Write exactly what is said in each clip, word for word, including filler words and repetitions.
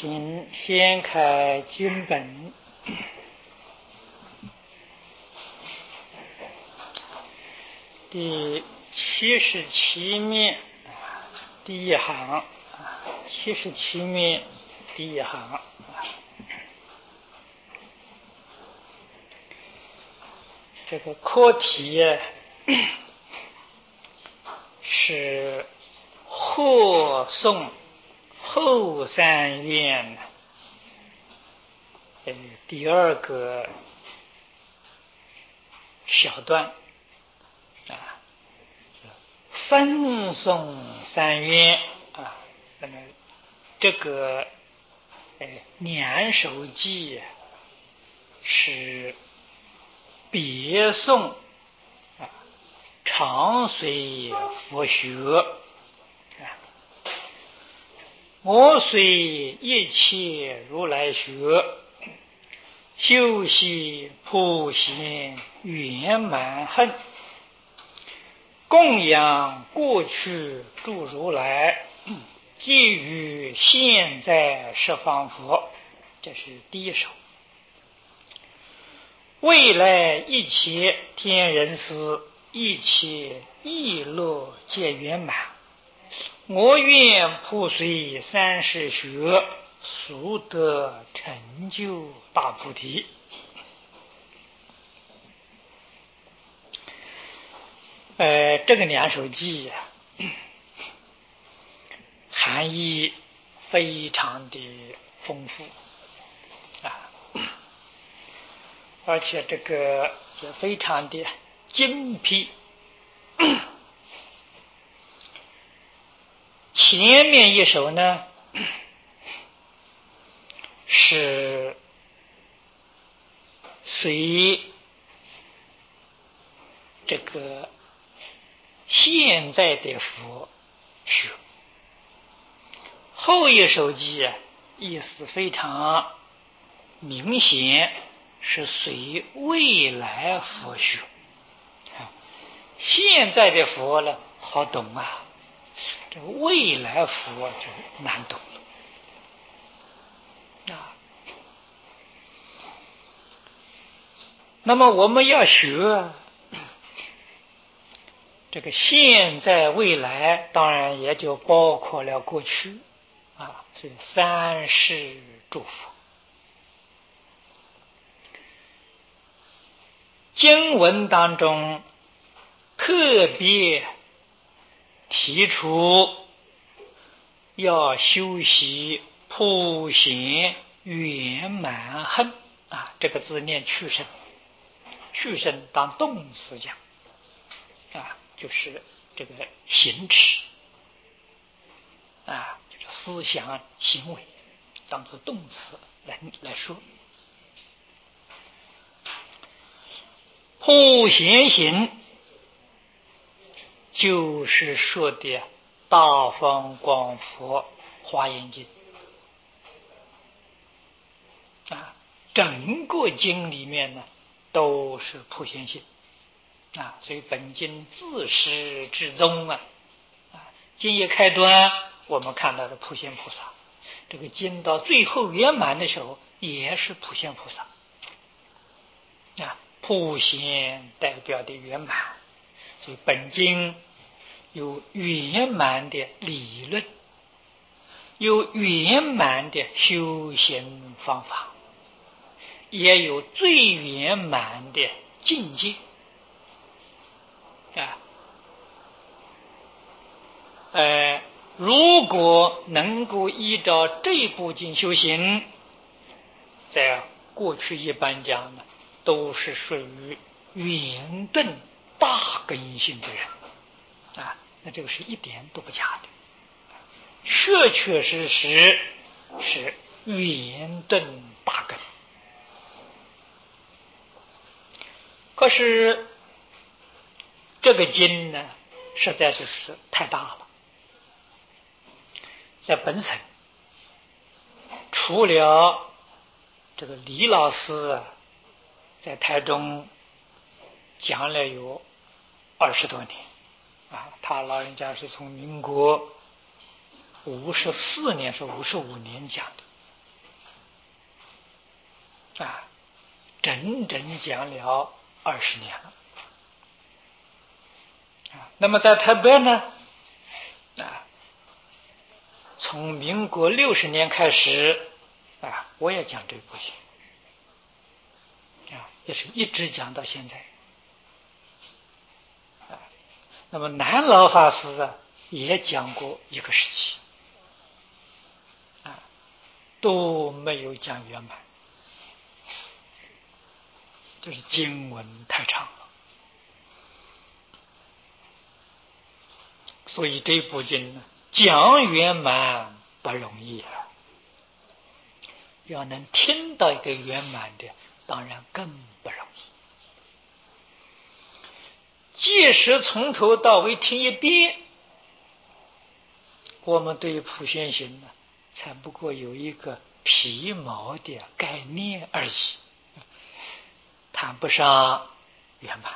请掀开经本，第七十七面第一行，七十七面第一行。这个课题是贺颂后三愿呃第二个小段啊，分颂三愿啊。那么这个呃两首偈是别颂啊常随佛学啊，我随一切如来学，修习普贤圆满恨，供养过去诸如来，给予现在十方佛。这是第一首。未来一切天人师，一切意乐皆圆满，我愿普随三世学，速得成就大菩提。呃，这个两首偈啊，含义非常的丰富啊，而且这个也非常的精辟。前面一首呢是随这个现在的佛学，后一首偈啊意思非常明显，是随未来佛学。现在的佛呢好懂啊，这未来佛就难懂了啊。那么我们要学这个现在未来，当然也就包括了过去啊，所以三世诸佛。经文当中特别提出要修习普贤圆满恨啊，这个字念去声，去声当动词讲啊，就是这个行持啊，就是思想行为当作动词来来说。普贤行就是说的大方广佛华严经啊，整个经里面呢都是普贤行啊，所以本经自始至终啊，啊，经一开端我们看到的普贤菩萨，这个经到最后圆满的时候也是普贤菩萨啊，普贤代表的圆满，所以本经有圆满的理论，有圆满的修行方法，也有最圆满的境界啊。呃，如果能够依照这部经修行，在过去一般讲呢，都是属于圆顿大根性的人啊，那这个是一点都不假的，确确实实是圆顿大根。可是这个经呢实在是是太大了，在本省除了这个李老师啊在台中讲了有二十多年啊，他老人家是从民国五十四年是五十五年讲的啊，整整讲了二十年了。啊，那么在台北呢，啊，从民国六十年开始，啊，我也讲这部经，啊，也是一直讲到现在。啊，那么南老法师啊，也讲过一个时期，啊，都没有讲圆满，就是经文太长了。所以这部经呢，讲圆满不容易啊，要能听到一个圆满的，当然更不容易。即使从头到尾听一遍，我们对普贤行呢，才不过有一个皮毛的概念而已，谈不上圆满。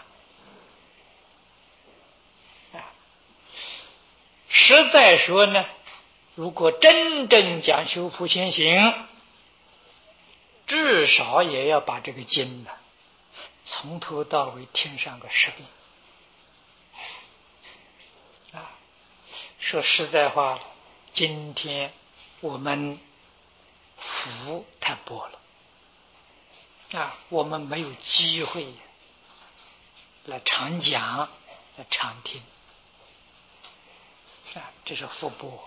实在说呢，如果真正讲修普贤行，至少也要把这个经呢，从头到尾听上个十遍。啊，说实在话，今天我们福太薄了，啊，我们没有机会来常讲，来常听。啊，这是福薄。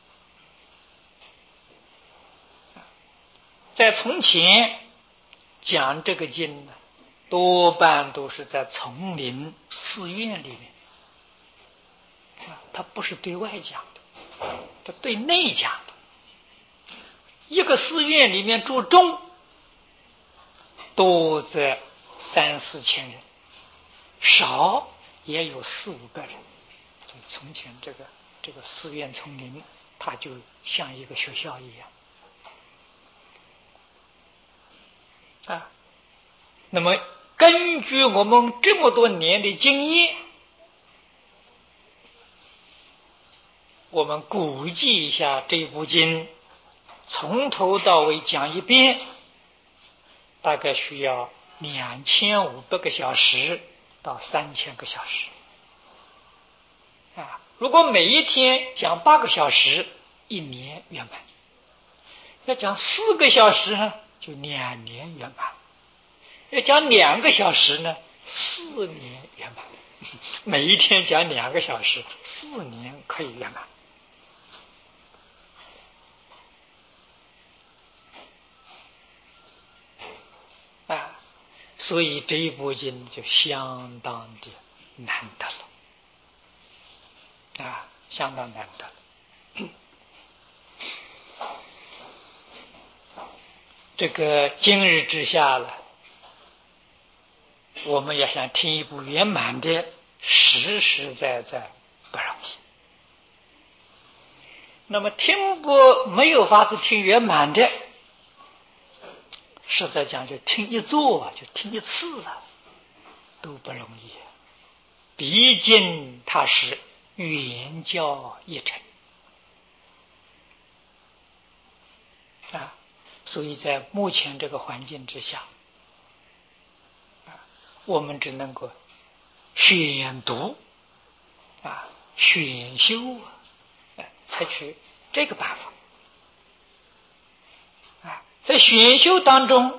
在从前讲这个经呢，多半都是在丛林寺院里面，啊，它不是对外讲的，它对内讲的。一个寺院里面住众，多则三四千人，少也有四五个人。就从前这个这个寺院丛林，它就像一个学校一样。啊，那么根据我们这么多年的经验，我们估计一下这部经从头到尾讲一遍，大概需要两千五百个小时到三千个小时。啊，如果每一天讲八个小时，一年圆满；要讲四个小时呢，就两年圆满；要讲两个小时呢，四年圆满。每一天讲两个小时，四年可以圆满。啊，所以这一部经就相当的难得了，啊，相当难得了。这个今日之下了，我们要想听一部圆满的，实实在在不容易。那么听不没有法子听圆满的，实在讲就听一座就听一次了，都不容易。毕竟它是圆教一成啊，所以在目前这个环境之下，我们只能够选读啊、选修啊，采取这个办法啊。在选修当中，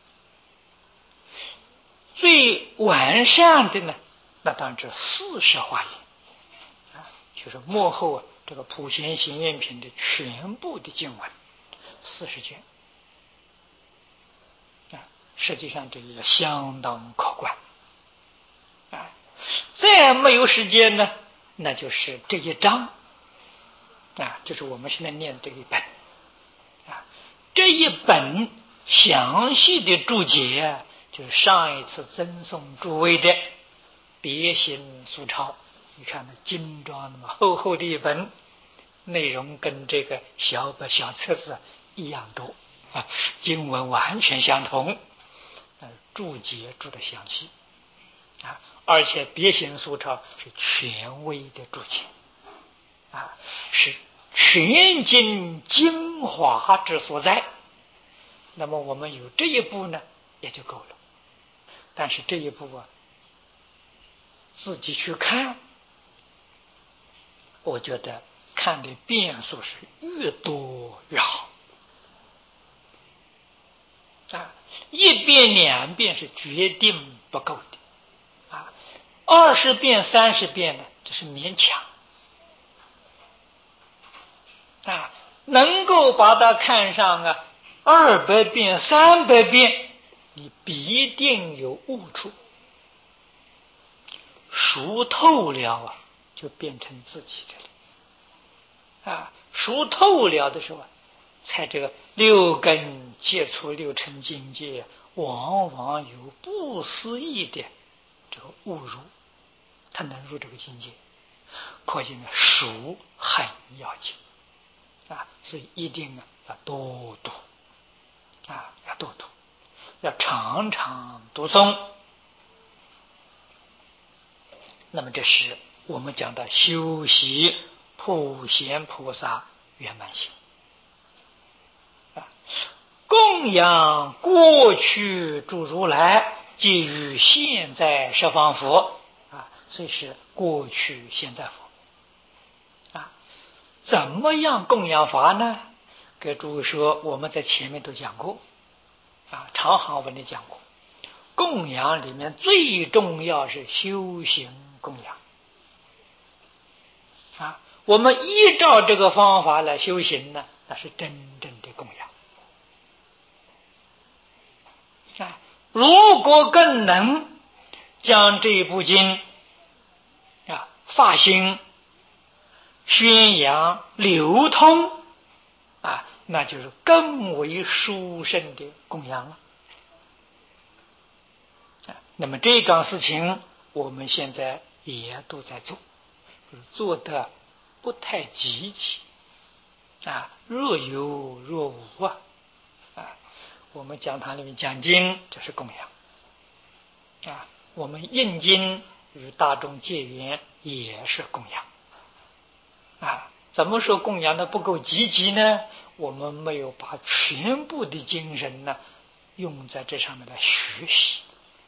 最完善的呢，那当然是四摄华严啊，就是幕后啊这个普贤行愿品的全部的经文，四十卷啊，实际上这也相当可观啊。再没有时间呢，那就是这一章啊，就是我们现在念这一本啊，这一本详细的注解，就是上一次赠送诸位的别行素钞。你看那精装那么厚厚的一本，内容跟这个小本小册子一样多啊，经文完全相同，注解注得详细啊，而且别行素钞是权威的注解啊，是全经精华之所在， 那么我们有这一步呢，也就够了。但是这一步啊，自己去看，我觉得看的变数是越多越好啊！一遍两遍是决定不够的啊，二十遍三十遍呢，这是勉强啊，能够把它看上啊二百遍三百遍，你必定有悟处，熟透了啊，就变成自己的了啊！熟透了的时候啊，才这个六根接触六尘境界，往往有不思议的这个误入，他能入这个境界，可见呢熟很要紧啊！所以一定啊要多读啊，要多读，要常常读诵。那么这是我们讲的修习普贤菩萨圆满行啊，供养过去诸如来，即于现在十方佛啊，所以是过去现在佛啊。怎么样供养法呢？给诸位说，我们在前面都讲过啊，长行文里讲过，供养里面最重要是修行供养啊，我们依照这个方法来修行呢，那是真正的供养啊。如果更能将这部经啊发行、宣扬、流通啊，那就是更为殊胜的供养了。那么这桩事情我们现在也都在做，做的不太积极啊，若有若无啊啊！我们讲堂里面讲经，这是供养啊；我们印经与大众结缘，也是供养啊。怎么说供养的不够积极呢？我们没有把全部的精神呢用在这上面来学习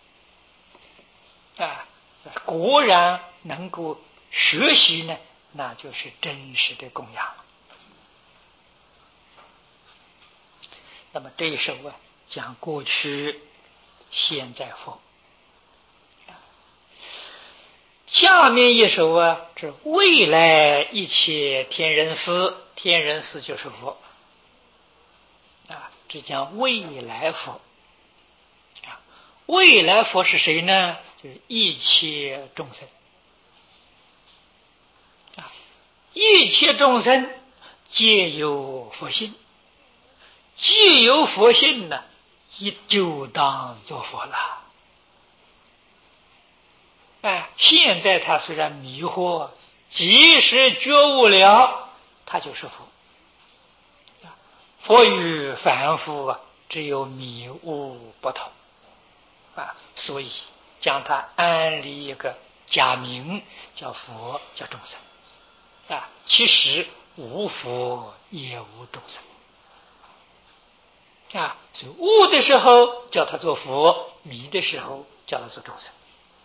啊。果然能够学习呢，那就是真实的供养。那么这一首啊，讲过去、现在佛。下面一首啊，是未来一切天人师，天人师就是佛啊，这讲未来佛啊。未来佛是谁呢？就是一切众生啊，一切众生皆有佛性。既有佛性呢，也就当做佛了。哎，现在他虽然迷惑，即使觉悟了，他就是佛。佛与凡夫啊，只有迷悟不同啊，所以将他安立一个假名，叫佛，叫众生啊。其实无佛也无众生。啊，所以悟的时候叫他做佛，迷的时候叫他做众生。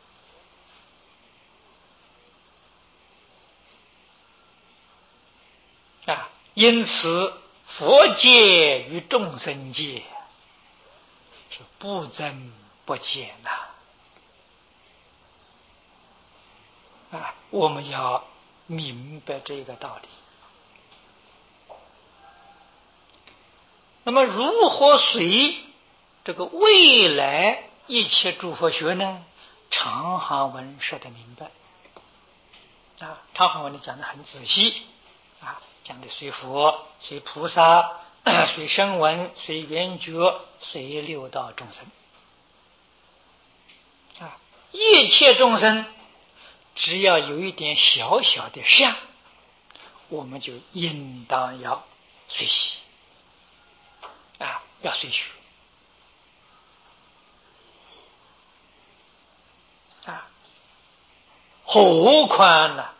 啊，因此佛界与众生界是不增不减呐。啊，我们要明白这个道理。那么如何随这个未来一切诸佛学呢？长行文说得明白啊，长行文里讲得很仔细啊，讲的随佛、随菩萨、随声闻、随缘觉、随六道众生啊，一切众生只要有一点小小的善，我们就应当要随喜啊，要随学啊。何况呢，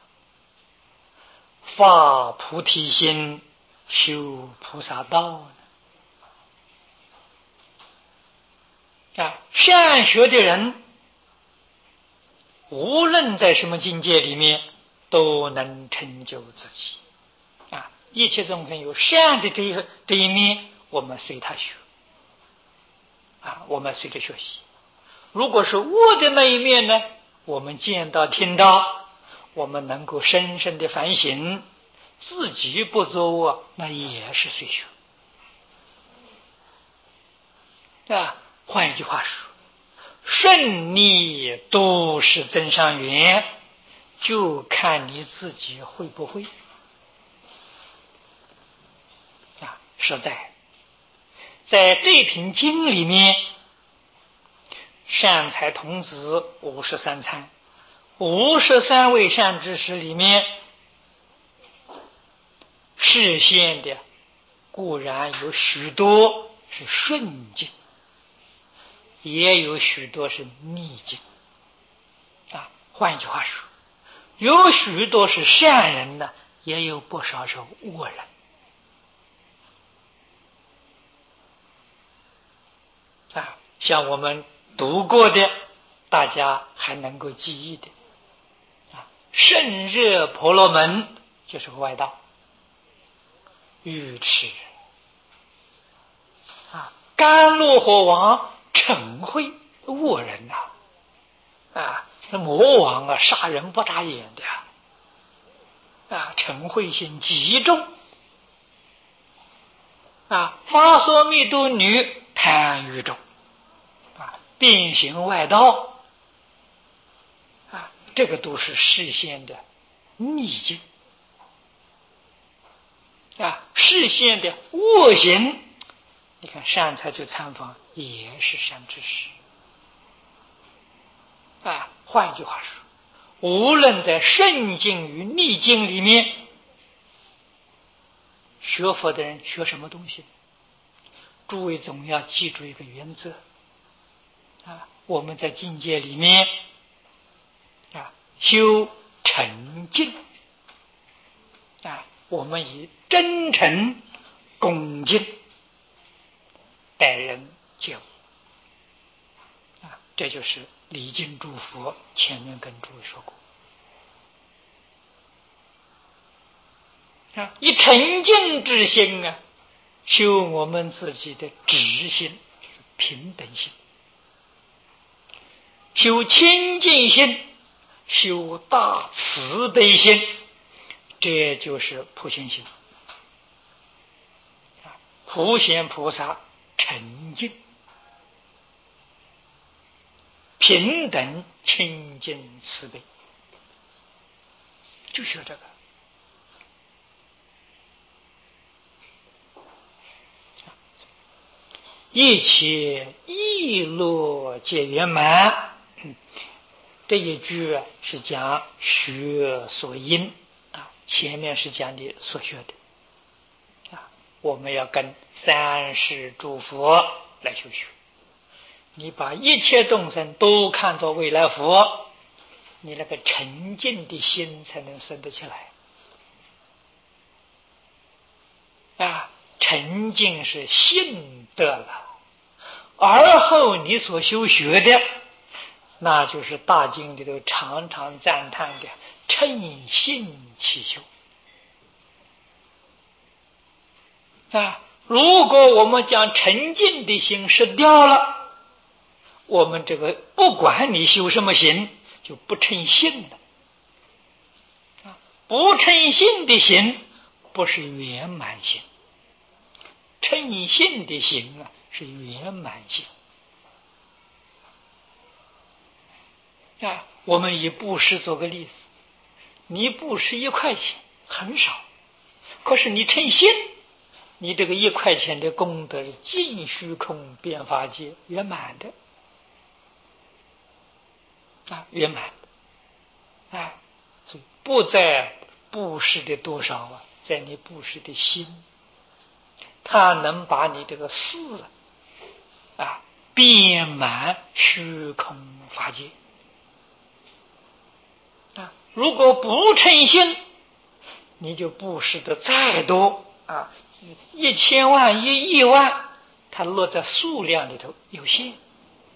发菩提心，修菩萨道呢？ 啊，善学的人，无论在什么境界里面，都能成就自己。啊，一切众生有善的这一这一面，我们随他学，啊，我们随着学习。如果是恶的那一面呢，我们见到听到，我们能够深深的反省，自己不做恶，那也是随学。啊，换一句话说，顺逆都是增上缘，就看你自己会不会。啊，实在在这品经里面，善财童子五十三参，五十三位善知识里面，示现的固然有许多是顺境，也有许多是逆境。啊，换一句话说，有许多是善人呢，也有不少是恶人。啊，像我们读过的，大家还能够记忆的，啊，圣热婆罗门就是个外道，愚痴。啊，甘露火王嗔恚，恶人呐、啊，啊，魔王啊，杀人不眨眼的，啊，嗔恚心极重。啊，发梭密度女贪欲重，啊，变形外道，啊，这个都是示现的逆境。啊，示现的恶行，你看善财去参访也是善知识。啊，换一句话说，无论在顺境与逆境里面，学佛的人学什么东西？诸位总要记住一个原则啊，我们在境界里面啊修诚敬啊，我们以真诚恭敬待人接物啊，这就是礼敬诸佛，前面跟诸位说过啊，以诚敬之心啊修我们自己的直心，就是平等心，修清净心，修大慈悲心，这就是普贤心。普贤菩萨诚敬、平等、清净、慈悲，就学这个。一切意乐皆圆满，这一句是讲学所因啊，前面是讲的所学的啊，我们要跟三世诸佛来修学。你把一切众生都看作未来佛，你那个沉静的心才能生得起来啊！沉静是信得了，而后你所修学的，那就是大经里头常常赞叹的称心起修啊！如果我们将沉静的心失掉了，我们这个不管你修什么行，就不称心了啊！不称心的行不是圆满心，称心的行啊是圆满心啊！我们以布施做个例子，你布施一块钱很少，可是你称心，你这个一块钱的功德是尽虚空遍法界圆满的啊，圆满的啊！所以不在布施的多少啊，在你布施的心，它能把你这个事啊遍满虚空法界啊！如果不称心，你就布施的再多啊，一千万、一亿万，它落在数量里头有限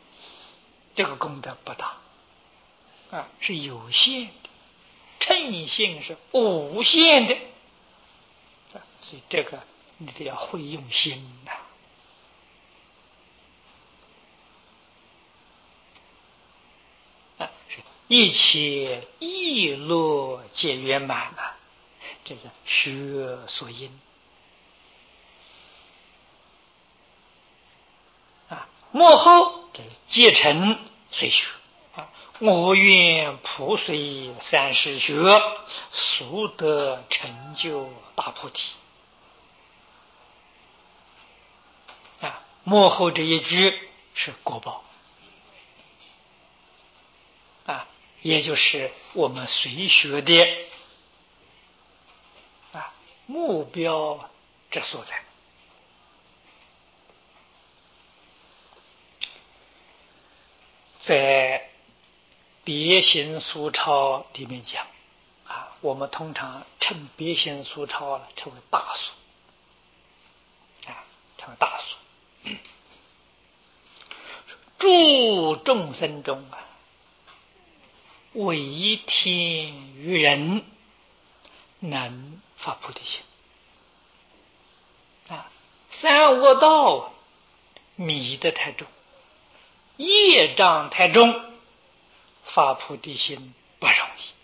这个功德不大啊，是有限的，称性是无限的啊，所以这个你得要会用心呐、啊。啊，是一切意乐皆圆满了、啊，这是学所因啊。幕后这皆成随学啊，我愿普随三世学，速得成就大菩提啊。幕后这一句是果报啊，也就是我们随学的啊目标之所在。在别行俗抄里面讲啊，我们通常称别行俗抄了称为大俗啊，称为大俗。诸众生中啊，唯天于人能发菩提心啊，三恶道迷得太重，业障太重，发菩提心不容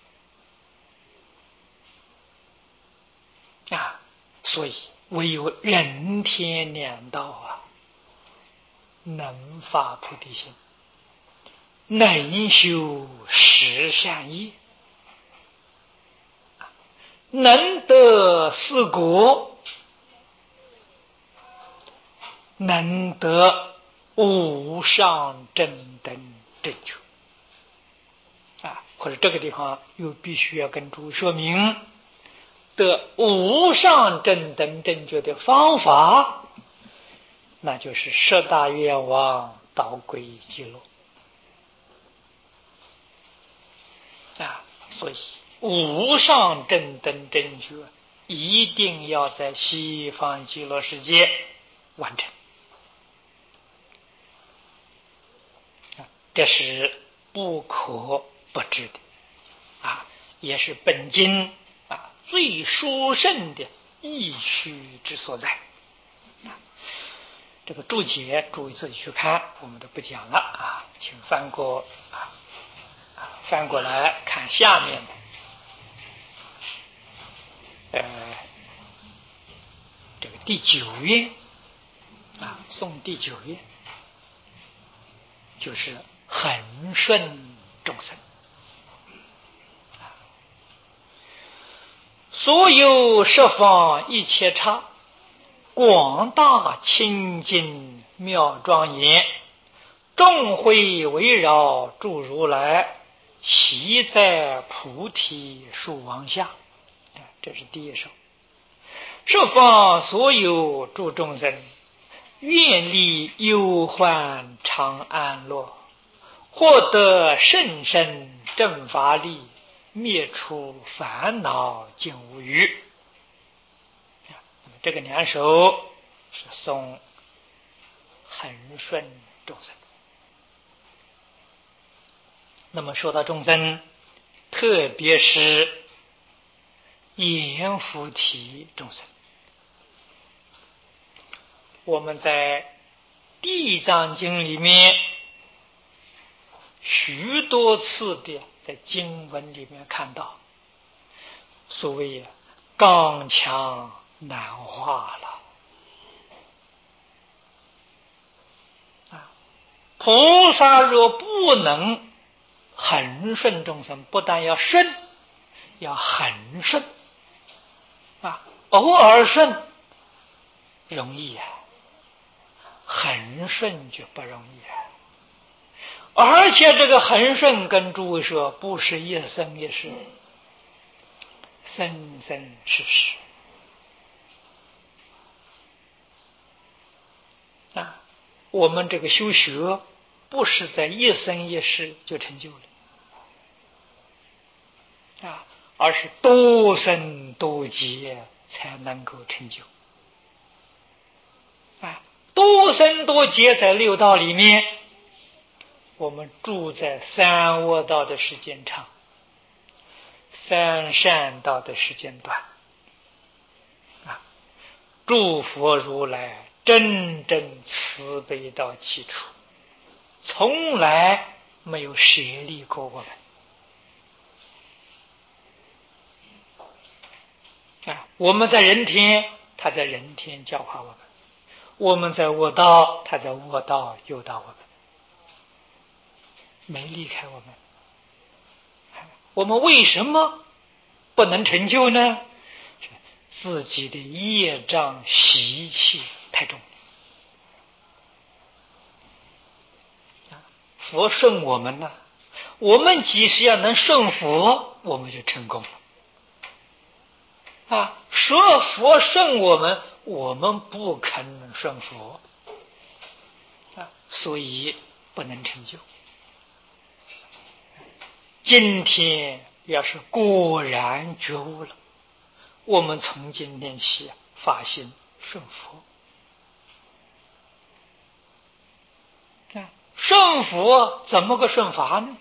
易啊，所以唯有人天两道啊，能发菩提心，能修十善业，能得四果，能得无上正等正觉啊。或者这个地方又必须要跟诸位说明，得无上正等正觉的方法，那就是十大愿望导归极乐啊。所以无上正等正觉一定要在西方极乐世界完成啊，这是不可不知的啊，也是本经啊最殊胜的义趣之所在啊。这个注解诸位自己去看，我们都不讲了啊，请翻过啊，翻过来看下面的。呃，这个第九愿啊，诵第九愿就是恒顺众生，所有十方一切刹，广大清净妙庄严，众会围绕诸如来，悉在菩提树王下。这是第一首。十方所有诸众生，愿力忧患常安乐，获得甚深正法力，灭除烦恼尽无余。这个两首是颂恒顺众生。那么说到众生，特别是阎浮提众生，我们在《地藏经》里面许多次的在经文里面看到，所谓刚强难化了啊！菩萨若不能恒顺众生，不但要顺，要恒顺啊！偶尔顺容易啊，恒顺就不容易啊。而且这个恒顺跟诸位说，不是一生一世，生生世世啊！我们这个修学不是在一生一世就成就了啊，而是多生多劫才能够成就啊！多生多劫在六道里面， 我们住在三恶道的时间长，三善道的时间短啊！诸佛如来真正慈悲到基础，从来没有舍离过我们啊！我们在人天，他在人天教化我们；我们在恶道，他在恶道诱导我们，没离开我们。我们为什么不能成就呢？自己的业障习气太重。佛顺我们呢，我们即使要能顺佛，我们就成功了啊！说佛顺我们，我们不肯顺佛啊，所以不能成就。今天要是果然觉悟了，我们从今天起发心顺佛啊！顺佛怎么个顺法呢？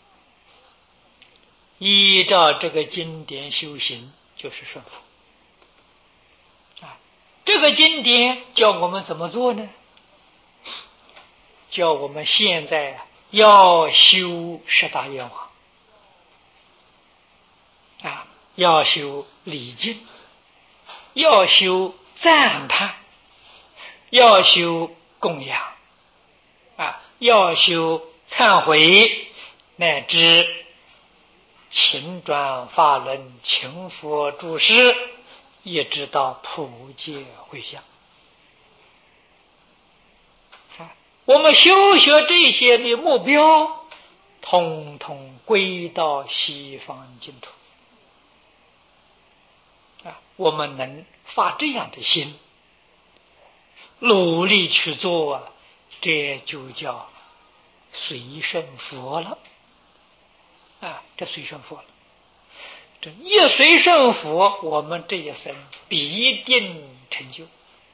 依照这个经典修行，就是顺佛啊！这个经典教我们怎么做呢？教我们现在要修十大愿望啊，要修礼敬，要修赞叹，要修供养啊，要修忏悔，乃至勤转法轮，勤佛注释，一直到普界回向啊。我们修学这些的目标，统统归到西方净土啊。我们能发这样的心，努力去做啊，这就叫随顺佛了啊！这随顺佛了，这一随顺佛，我们这一生必定成就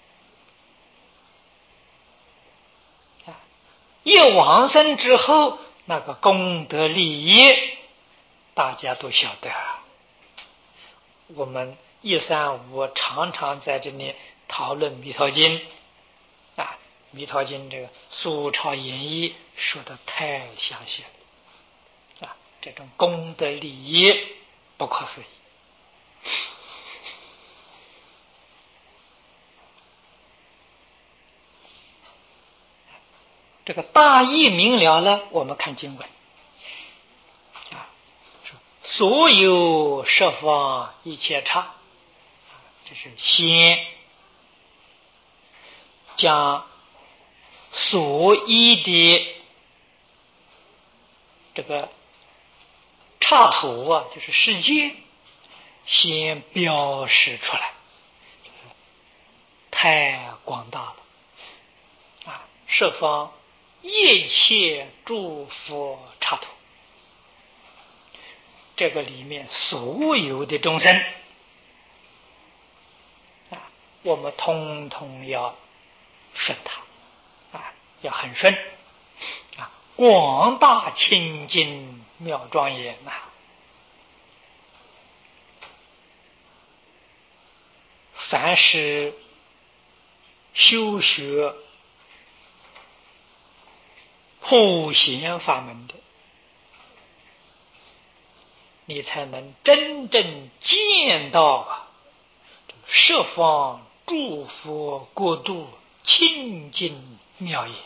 啊！一往生之后，那个功德利益，大家都晓得。我们一三五常常在这里讨论弥陀经啊，弥陀经这个苏超演义说的太详细了啊，这种功德利益不可思议。这个大义明了了，我们看经文啊，所有十方一切刹，这是先将所依的这个刹土啊，就是世界，先标示出来，太广大了啊！十方一切诸佛刹土，这个里面所有的众生啊，我们通通要顺他啊，要很顺啊，广大清净妙庄严呐、啊！凡是修学普贤法门的，你才能真正见到啊，十方诸佛国度清净妙也。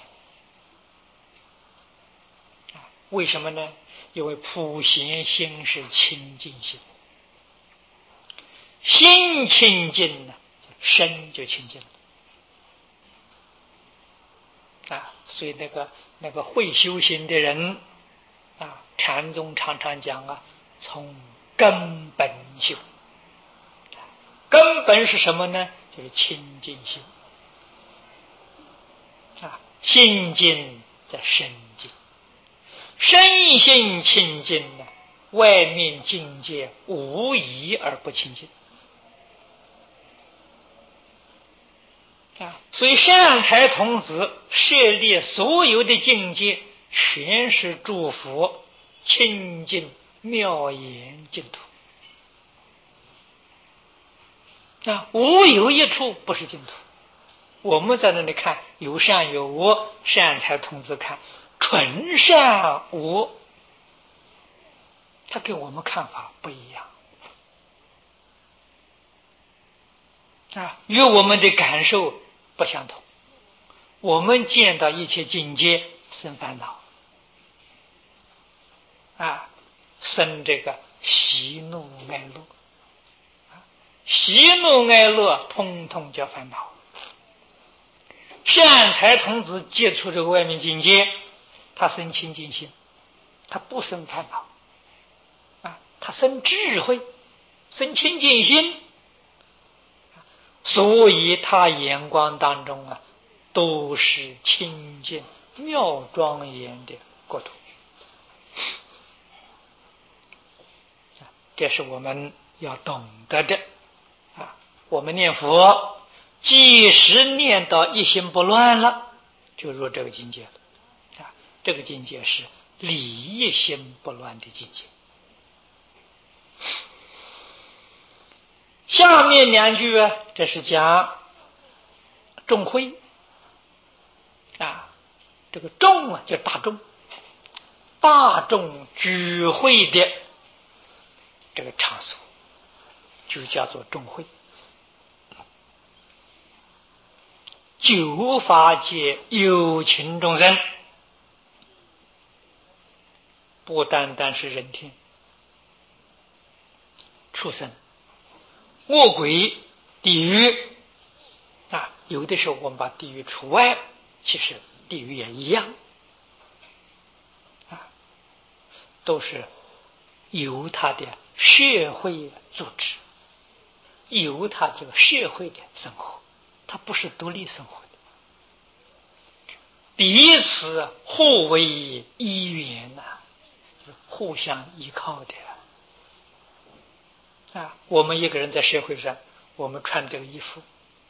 为什么呢？因为普贤心是清净心，心清净呢，身就清净了啊。所以那个那个会修行的人啊，禅宗常常讲啊，从根本修。根本是什么呢？就是清净心啊，心净在身净，身心清净呢，外面境界无疑而不清净啊。所以善财童子设立所有的境界， 全是诸佛清净妙言净土。啊，无有一处不是净土。我们在那里看有善有恶，善财童子看纯善无恶，他跟我们看法不一样啊，与我们的感受不相同。我们见到一切境界生烦恼啊，生这个喜怒哀乐，喜怒哀乐通通叫烦恼。善财童子接触这个外面境界，他生清净心，他不生烦恼啊，他生智慧，生清净心，所以他眼光当中啊，都是清净妙庄严的国土。这是我们要懂得的啊！我们念佛，即使念到一心不乱了，就入这个境界了啊！这个境界是理一心不乱的境界。下面两句啊，这是讲众会啊，这个众啊叫大众，大众聚会的这个场所就叫做众会。九法界有情众生，不单单是人天、畜生、恶鬼、地狱啊，有的时候我们把地狱除外，其实地狱也一样啊，都是由他的社会组织，由他这个社会的生活，他不是独立生活的，彼此互为依缘呐、啊，互相依靠的啊。我们一个人在社会上，我们穿这个衣服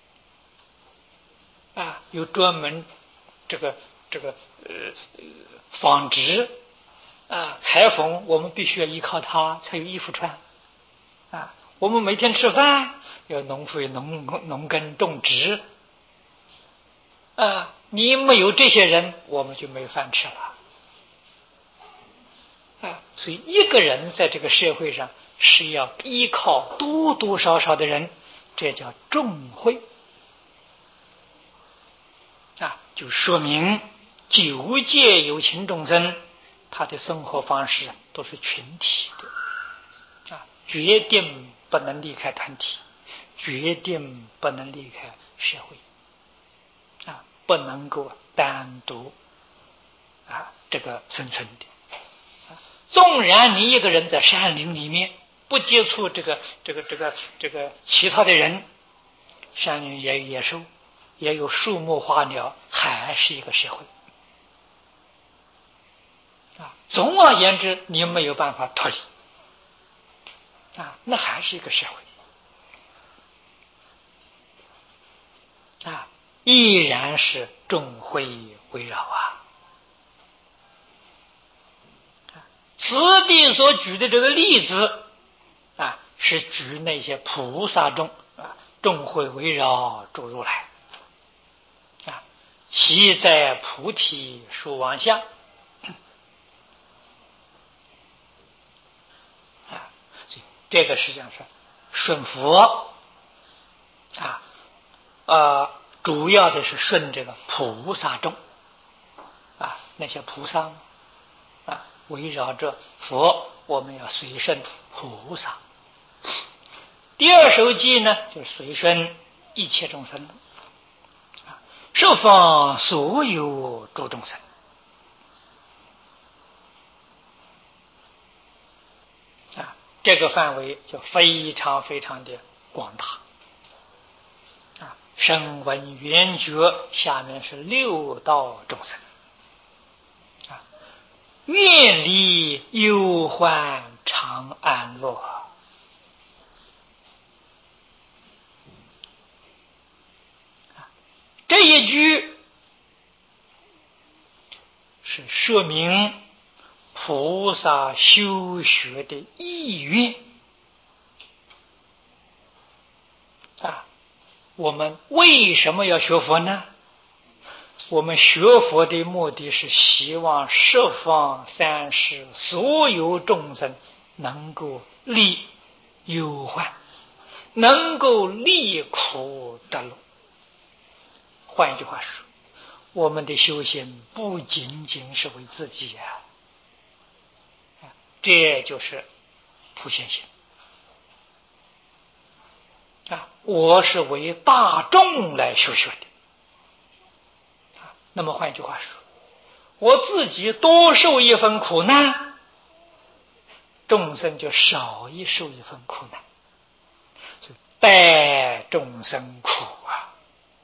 啊，有专门这个这个呃纺织啊裁缝，我们必须要依靠它才有衣服穿啊。我们每天吃饭要农夫农农耕种植啊，你没有这些人，我们就没饭吃了啊。所以一个人在这个社会上是要依靠多多少少的人，这叫众会啊，就说明九界有情众生他的生活方式都是群体的啊，决定不能离开团体，决定不能离开社会啊，不能够单独啊这个生存的。纵然你一个人在山林里面不接触这个这个这个这个其他的人，山林也有野兽，也有树木花鸟，还是一个社会啊。总而言之，你没有办法脱离啊，那还是一个社会啊，依然是众会围绕啊。此地所举的这个例子啊，是举那些菩萨众啊，众会围绕诸如来啊，悉在菩提树王下啊，所以这个实际上是顺佛啊，呃，主要的是顺这个菩萨众啊，那些菩萨啊，围绕着佛，我们要随顺菩萨。第二首偈呢，就是随顺一切众生啊，十方所有诸众生啊，这个范围就非常非常的广大啊。声闻缘觉下面是六道众生啊，愿离忧患常安乐。这一句是说明菩萨修学的意愿啊。我们为什么要学佛呢？我们学佛的目的是希望十方三世所有众生能够离忧患，能够离苦得乐。换一句话说，我们的修行不仅仅是为自己啊，这就是普贤行啊！我是为大众来修学的。那么换一句话说，我自己多受一份苦难，众生就少一受一份苦难，就代众生苦啊！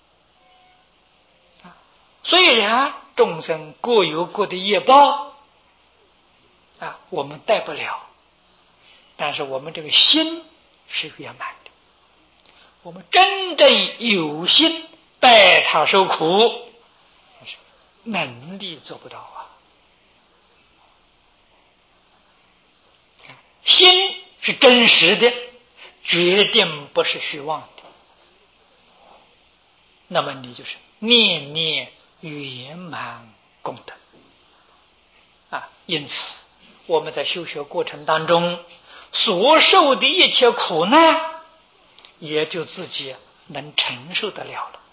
虽然众生各有各的业报啊，我们代不了，但是我们这个心是圆满的，我们真正有心代他受苦，能力做不到啊。心是真实的，决定不是虚妄的，那么你就是念念圆满功德啊。因此我们在修学过程当中所受的一切苦难，也就自己能承受得了了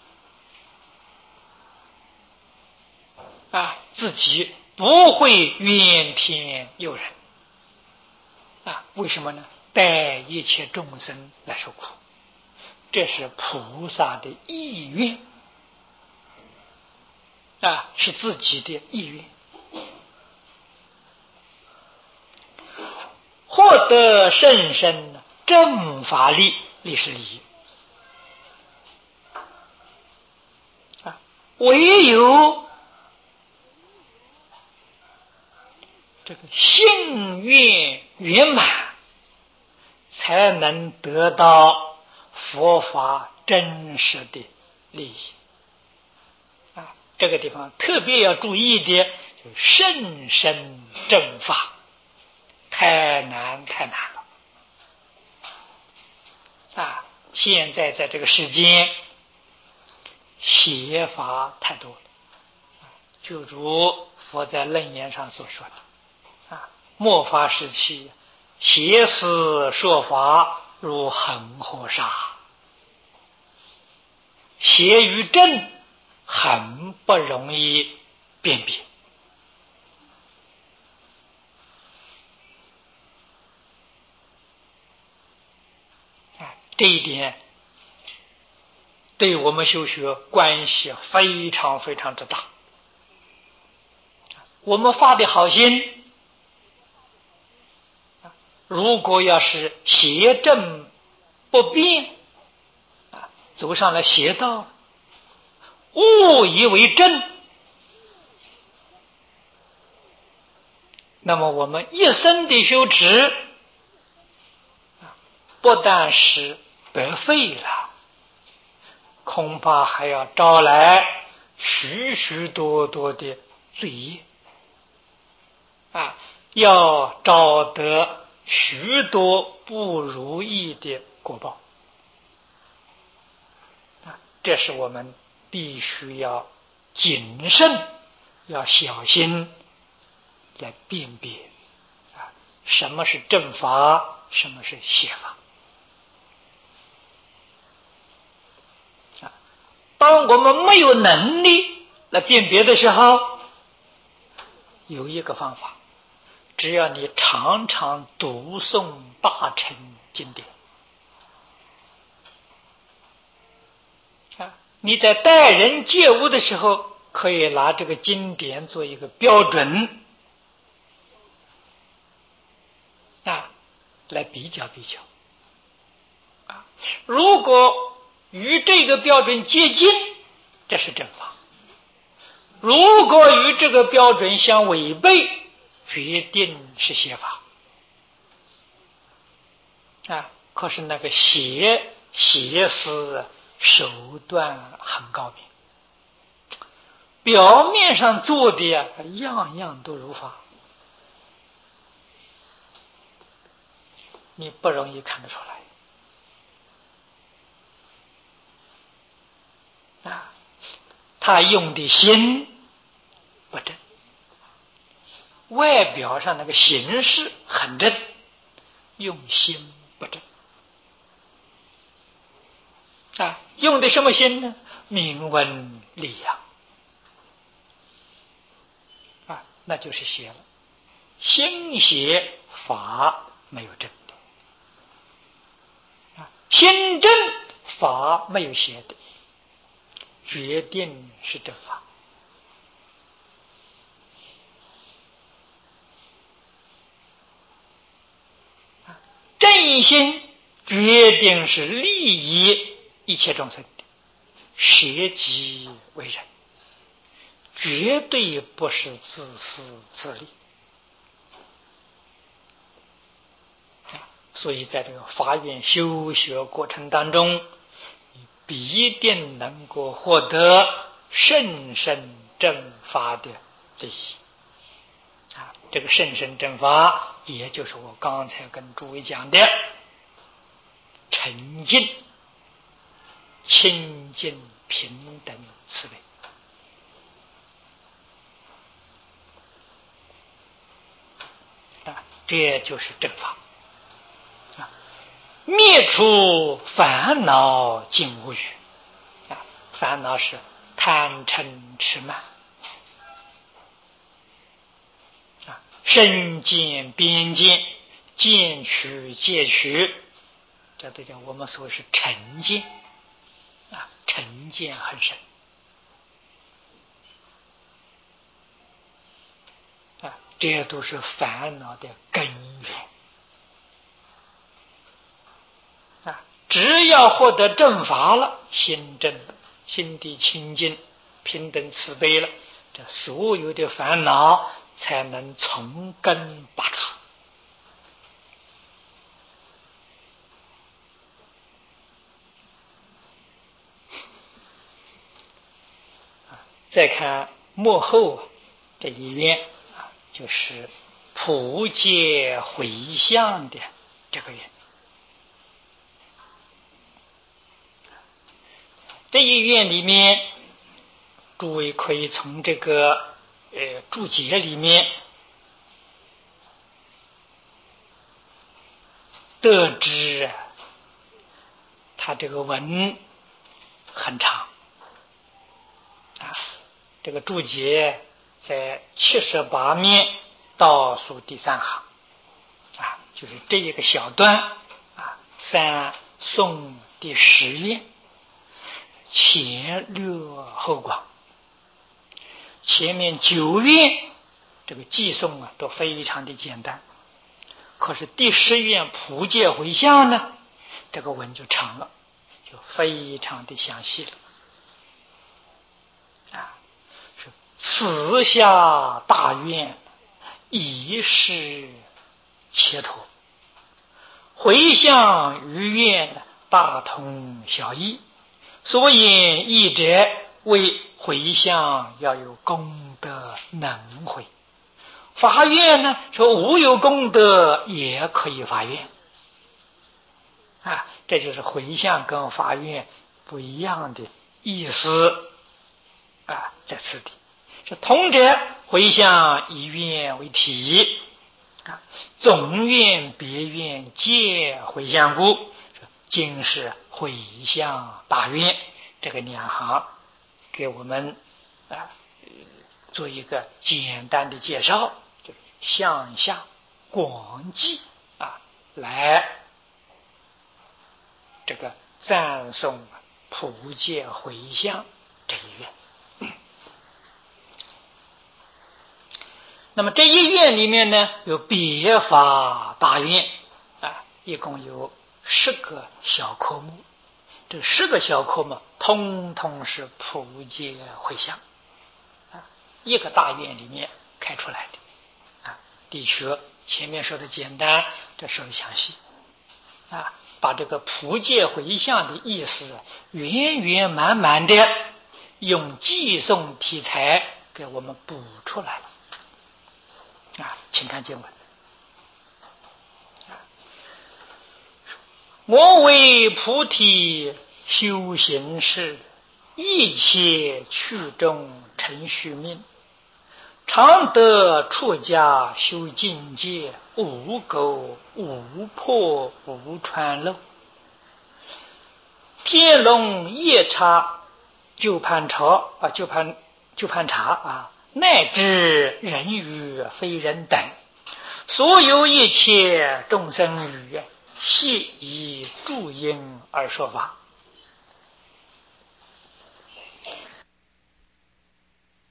啊，自己不会怨天尤人啊。为什么呢？代一切众生来受苦，这是菩萨的意愿啊，是自己的意愿。获得甚深正法力，力是理啊，唯有这个信愿圆满，才能得到佛法真实的利益啊。这个地方特别要注意的，就是甚深正法，太难太难了啊！现在在这个世间，邪法太多了，就如佛在楞严上所说的啊，末法时期，邪思说法如恒河沙，邪与正很不容易辨别啊，这一点对我们修学关系非常非常之大。我们发的好心，如果要是邪正不辨，走上了邪道，误以为正，那么我们一生的修持不但是白费了，恐怕还要招来许许多多的罪业啊，要招得许多不如意的果报啊，这是我们必须要谨慎，要小心来辨别啊，什么是正法，什么是邪法啊。当我们没有能力来辨别的时候，有一个方法，只要你常常读诵大乘经典啊，你在待人接物的时候，可以拿这个经典做一个标准啊，来比较比较啊。如果与这个标准接近，这是正法；如果与这个标准相违背，决定是邪法啊。可是那个邪邪思手段很高明， 表面上做的呀，样样都如法，你不容易看得出来啊。他用的心不正，外表上那个形式很正，用心不正啊。用的什么心呢？明文利养啊，那就是邪了。心邪法没有正的啊，心正法没有邪的，决定是正法。正心决定是利益一切众生的，舍己为人，绝对不是自私自利。所以在这个法院修学过程当中，你必定能够获得甚深正法的利益啊！这个甚深正法，也就是我刚才跟诸位讲的沉静、清净、平等、慈悲啊，这就是正法。灭除烦恼尽无余啊！烦恼是贪嗔痴慢啊，身见边见，见取戒取，这都叫我们所谓是成见啊，成见很深啊，这些都是烦恼的根源。只要获得正法了，心正了，心地清净、平等慈悲了，这所有的烦恼才能从根拔除。再看幕后这一愿啊，就是普界回向的这个愿。这一愿里面，诸位可以从这个呃注解里面得知，他这个文很长啊，这个注解在七十八面倒数第三行啊，就是这一个小段啊，三颂第十愿。前略后广，前面九愿这个记诵啊都非常的简单，可是第十愿普界回向呢，这个文就长了，就非常的详细了啊，是此下大愿，以是切脱，回向于愿大同小异。所以译者为回向要有功德能回，发愿呢说无有功德也可以发愿啊，这就是回向跟发愿不一样的意思啊，在此地是同者回向以愿为体啊，总愿别愿皆回向故，今是回向大愿。这个两行给我们啊做一个简单的介绍，就向下广记啊，来这个赞颂普界回向这一愿。那么这一愿里面呢，有别法大愿啊，一共有十个小科目。这十个小科目通通是普界回向啊，一个大愿里面开出来的啊。的确前面说的简单，这说的详细啊，把这个普界回向的意思圆圆满满的用寄送题材给我们补出来了啊，请看经文。我为菩提修行事，一切去中成虚命，常得出家修境界，无垢无破无穿漏。天龙夜叉就盘茶啊，就盘就盘茶啊，乃至人与非人等，所有一切众生语，悉以助因而说法。